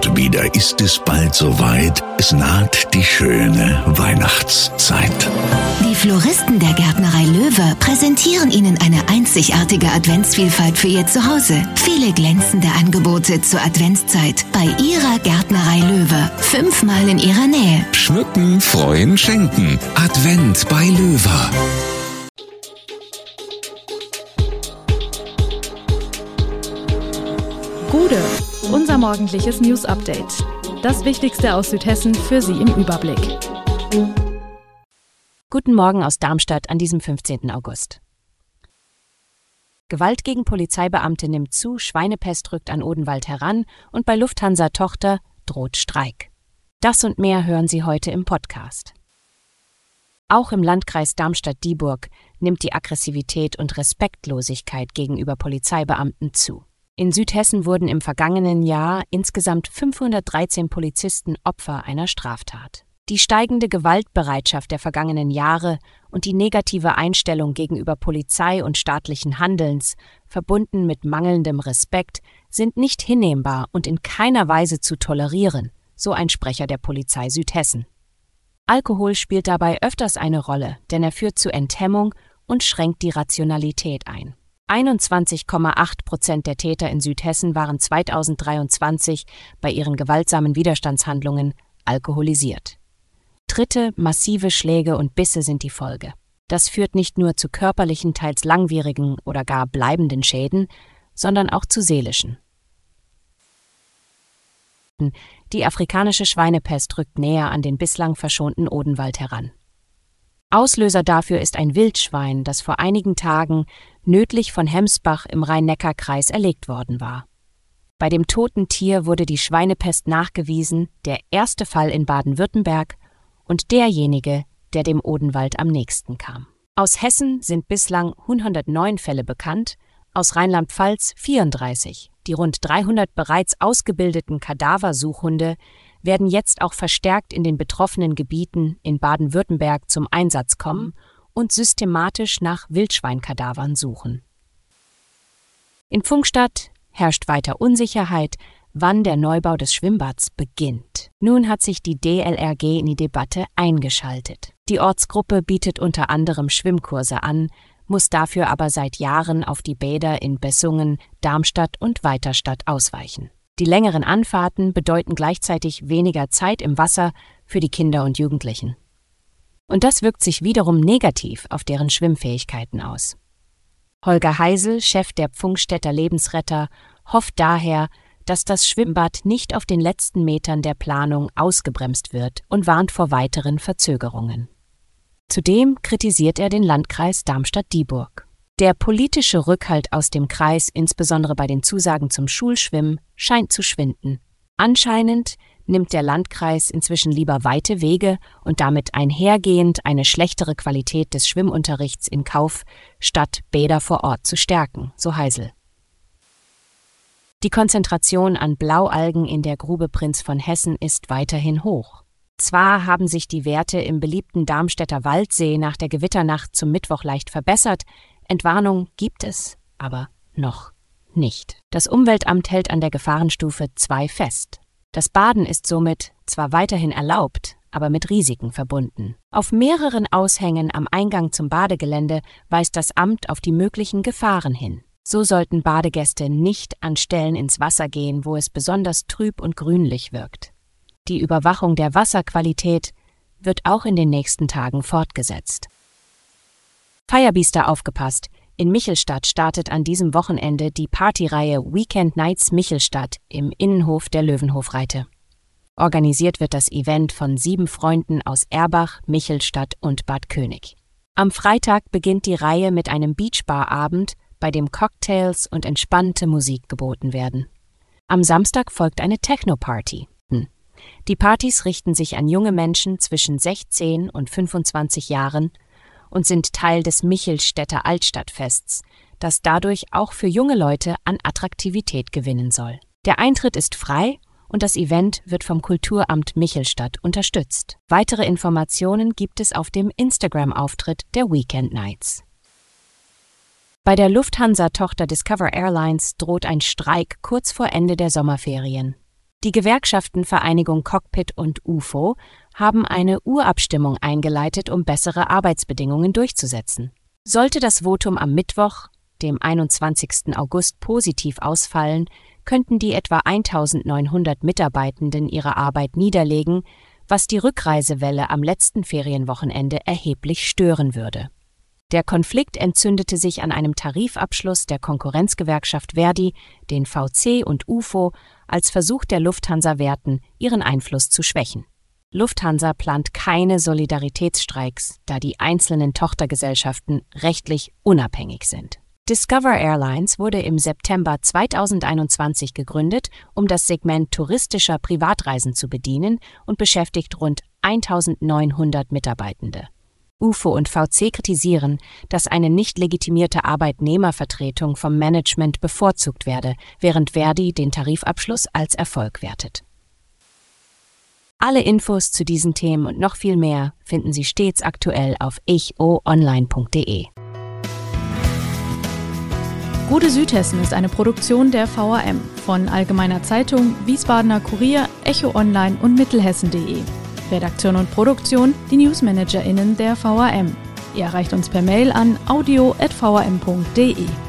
Und wieder ist es bald soweit. Es naht die schöne Weihnachtszeit. Die Floristen der Gärtnerei Löwe präsentieren Ihnen eine einzigartige Adventsvielfalt für Ihr Zuhause. Viele glänzende Angebote zur Adventszeit bei Ihrer Gärtnerei Löwe. 5-mal in Ihrer Nähe. Schmücken, freuen, schenken. Advent bei Löwe. Gude, unser morgendliches News-Update. Das Wichtigste aus Südhessen für Sie im Überblick. Guten Morgen aus Darmstadt an diesem 15. August. Gewalt gegen Polizeibeamte nimmt zu, Schweinepest rückt an Odenwald heran und bei Lufthansa-Tochter droht Streik. Das und mehr hören Sie heute im Podcast. Auch im Landkreis Darmstadt-Dieburg nimmt die Aggressivität und Respektlosigkeit gegenüber Polizeibeamten zu. In Südhessen wurden im vergangenen Jahr insgesamt 513 Polizisten Opfer einer Straftat. Die steigende Gewaltbereitschaft der vergangenen Jahre und die negative Einstellung gegenüber Polizei und staatlichen Handelns, verbunden mit mangelndem Respekt, sind nicht hinnehmbar und in keiner Weise zu tolerieren, so ein Sprecher der Polizei Südhessen. Alkohol spielt dabei öfters eine Rolle, denn er führt zu Enthemmung und schränkt die Rationalität ein. 21,8% der Täter in Südhessen waren 2023 bei ihren gewaltsamen Widerstandshandlungen alkoholisiert. Tritte, massive Schläge und Bisse sind die Folge. Das führt nicht nur zu körperlichen, teils langwierigen oder gar bleibenden Schäden, sondern auch zu seelischen. Die afrikanische Schweinepest rückt näher an den bislang verschonten Odenwald heran. Auslöser dafür ist ein Wildschwein, das vor einigen Tagen nördlich von Hemsbach im Rhein-Neckar-Kreis erlegt worden war. Bei dem toten Tier wurde die Schweinepest nachgewiesen, der erste Fall in Baden-Württemberg und derjenige, der dem Odenwald am nächsten kam. Aus Hessen sind bislang 109 Fälle bekannt, aus Rheinland-Pfalz 34. Die rund 300 bereits ausgebildeten Kadaversuchhunde werden jetzt auch verstärkt in den betroffenen Gebieten in Baden-Württemberg zum Einsatz kommen und systematisch nach Wildschweinkadavern suchen. In Pfungstadt herrscht weiter Unsicherheit, wann der Neubau des Schwimmbads beginnt. Nun hat sich die DLRG in die Debatte eingeschaltet. Die Ortsgruppe bietet unter anderem Schwimmkurse an, muss dafür aber seit Jahren auf die Bäder in Bessungen, Darmstadt und Weiterstadt ausweichen. Die längeren Anfahrten bedeuten gleichzeitig weniger Zeit im Wasser für die Kinder und Jugendlichen. Und das wirkt sich wiederum negativ auf deren Schwimmfähigkeiten aus. Holger Heisel, Chef der Pfungstädter Lebensretter, hofft daher, dass das Schwimmbad nicht auf den letzten Metern der Planung ausgebremst wird und warnt vor weiteren Verzögerungen. Zudem kritisiert er den Landkreis Darmstadt-Dieburg. Der politische Rückhalt aus dem Kreis, insbesondere bei den Zusagen zum Schulschwimmen, scheint zu schwinden. Anscheinend nimmt der Landkreis inzwischen lieber weite Wege und damit einhergehend eine schlechtere Qualität des Schwimmunterrichts in Kauf, statt Bäder vor Ort zu stärken, so Heisel. Die Konzentration an Blaualgen in der Grube Prinz von Hessen ist weiterhin hoch. Zwar haben sich die Werte im beliebten Darmstädter Waldsee nach der Gewitternacht zum Mittwoch leicht verbessert, Entwarnung gibt es, aber noch nicht. Das Umweltamt hält an der Gefahrenstufe 2 fest. Das Baden ist somit zwar weiterhin erlaubt, aber mit Risiken verbunden. Auf mehreren Aushängen am Eingang zum Badegelände weist das Amt auf die möglichen Gefahren hin. So sollten Badegäste nicht an Stellen ins Wasser gehen, wo es besonders trüb und grünlich wirkt. Die Überwachung der Wasserqualität wird auch in den nächsten Tagen fortgesetzt. Firebeaster aufgepasst! In Michelstadt startet an diesem Wochenende die Partyreihe Weekend Nights Michelstadt im Innenhof der Löwenhofreite. Organisiert wird das Event von 7 Freunden aus Erbach, Michelstadt und Bad König. Am Freitag beginnt die Reihe mit einem Beachbar-Abend, bei dem Cocktails und entspannte Musik geboten werden. Am Samstag folgt eine Techno-Party. Die Partys richten sich an junge Menschen zwischen 16 und 25 Jahren und sind Teil des Michelstädter Altstadtfests, das dadurch auch für junge Leute an Attraktivität gewinnen soll. Der Eintritt ist frei und das Event wird vom Kulturamt Michelstadt unterstützt. Weitere Informationen gibt es auf dem Instagram-Auftritt der Weekend Nights. Bei der Lufthansa-Tochter Discover Airlines droht ein Streik kurz vor Ende der Sommerferien. Die Gewerkschaften Vereinigung Cockpit und UFO haben eine Urabstimmung eingeleitet, um bessere Arbeitsbedingungen durchzusetzen. Sollte das Votum am Mittwoch, dem 21. August, positiv ausfallen, könnten die etwa 1900 Mitarbeitenden ihre Arbeit niederlegen, was die Rückreisewelle am letzten Ferienwochenende erheblich stören würde. Der Konflikt entzündete sich an einem Tarifabschluss der Konkurrenzgewerkschaft ver.di, den VC und UFO als Versuch der Lufthansa-Werten, ihren Einfluss zu schwächen. Lufthansa plant keine Solidaritätsstreiks, da die einzelnen Tochtergesellschaften rechtlich unabhängig sind. Discover Airlines wurde im September 2021 gegründet, um das Segment touristischer Privatreisen zu bedienen und beschäftigt rund 1900 Mitarbeitende. UFO und VC kritisieren, dass eine nicht legitimierte Arbeitnehmervertretung vom Management bevorzugt werde, während ver.di den Tarifabschluss als Erfolg wertet. Alle Infos zu diesen Themen und noch viel mehr finden Sie stets aktuell auf echo-online.de. Gute Südhessen ist eine Produktion der VRM von Allgemeiner Zeitung, Wiesbadener Kurier, Echo Online und Mittelhessen.de. Redaktion und Produktion, die NewsmanagerInnen der VRM. Ihr erreicht uns per Mail an audio@vrm.de.